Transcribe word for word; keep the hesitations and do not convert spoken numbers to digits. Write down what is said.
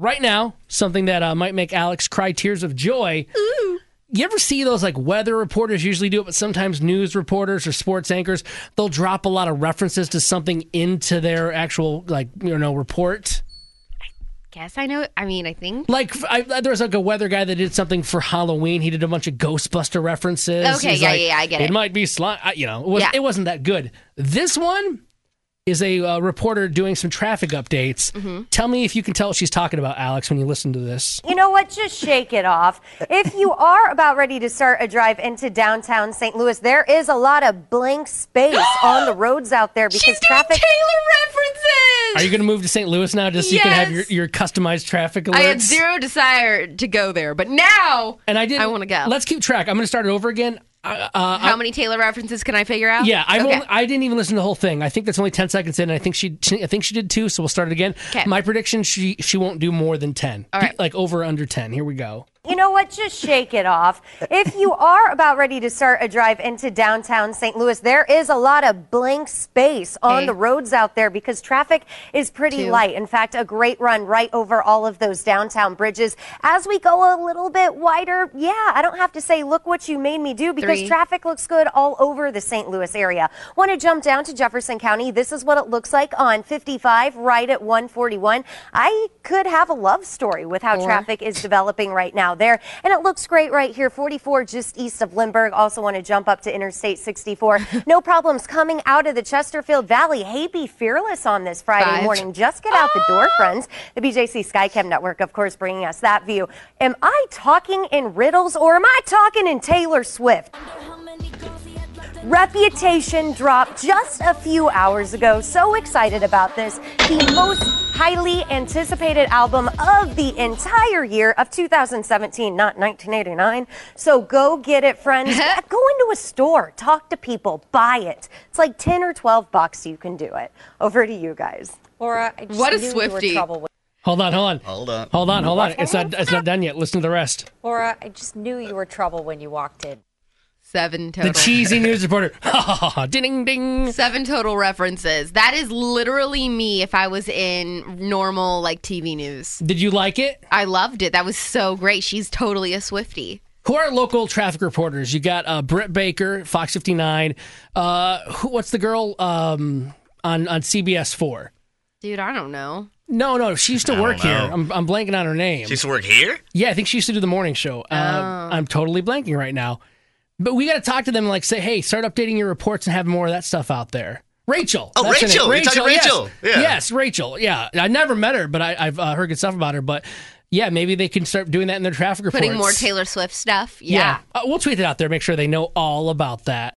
right now, something that uh, might make Alex cry tears of joy. Ooh. You ever see those like weather reporters usually do it, but sometimes news reporters or sports anchors, they'll drop a lot of references to something into their actual like, you know, report? Guess I know. I mean, I think. Like, I, there was like a weather guy that did something for Halloween. He did a bunch of Ghostbuster references. Okay, He's yeah, like, yeah, yeah, I get it. It might be slime. You know, it, was, Yeah. it wasn't that good. This one is a uh, reporter doing some traffic updates. Mm-hmm. Tell me if you can tell what she's talking about, Alex, when you listen to this. You know what? Just shake it off. If you are about ready to start a drive into downtown Saint Louis, there is a lot of blank space on the roads out there because She's doing traffic. Taylor references. Are you going to move to Saint Louis now just so you can have your, Yes. your customized traffic alerts? I had zero desire to go there, but now And I did. I want to go. Let's keep track. I'm going to start it over again. Uh, uh, How I- many Taylor references can I figure out? Yeah, I Okay. I didn't even listen to the whole thing. I think that's only ten seconds in. And I think she, she I think she did too. So we'll start it again. Okay. My prediction: she she won't do more than ten. All right. Like over or under ten. Here we go. You know what? Just shake it off. If you are about ready to start a drive into downtown Saint Louis, there is a lot of blank space on Okay. the roads out there because traffic is pretty Two. light. In fact, a great run right over all of those downtown bridges. As we go a little bit wider, yeah, I don't have to say, look what you made me do because Three. traffic looks good all over the Saint Louis area. Want to jump down to Jefferson County? This is what it looks like on fifty-five right at one forty-one. I could have a love story with how Four. traffic is developing right now there. And it looks great right here, forty-four just east of Lindbergh. Also want to jump up to Interstate sixty-four. No problems coming out of the Chesterfield Valley. Hey, be fearless on this Friday Five. morning. Just get out the door, friends. The B J C Skycam Network, of course, bringing us that view. Am I talking in riddles or am I talking in Taylor Swift? Reputation dropped just a few hours ago. So excited about this. The most highly anticipated album of the entire year of two thousand seventeen, not nineteen eighty-nine. So go get it, friends. Go into a store, talk to people, buy it. It's like ten or twelve bucks. You can do it. Over to you guys. Laura, I just What a knew you were Swiftie. trouble with. Hold on, hold on, Hold on. hold on, hold on. It's not it's not done yet. Listen to the rest. Laura, I just knew you were trouble when you walked in. Seven The total. cheesy news reporter. Ding ding. Seven total references. That is literally me if I was in normal like T V news. Did you like it? I loved it. That was so great. She's totally a Swiftie. Who are local traffic reporters? You got uh, Britt Baker, Fox fifty-nine. Uh, who, what's the girl um, on on C B S four? Dude, I don't know. No, no, she used to I work don't here. know. I'm, I'm blanking on her name. She used to work here? Yeah, I think she used to do the morning show. Uh, I'm totally blanking right now. But we got to talk to them and like say, hey, start updating your reports and have more of that stuff out there. Rachel. Oh, That's her name. Rachel. You're talking Rachel. Yes. Yeah. Yes, Rachel. Yeah. I never met her, but I, I've uh, heard good stuff about her. But yeah, maybe they can start doing that in their traffic reports. Putting more Taylor Swift stuff. Yeah. Yeah. Uh, we'll tweet it out there. Make sure they know all about that.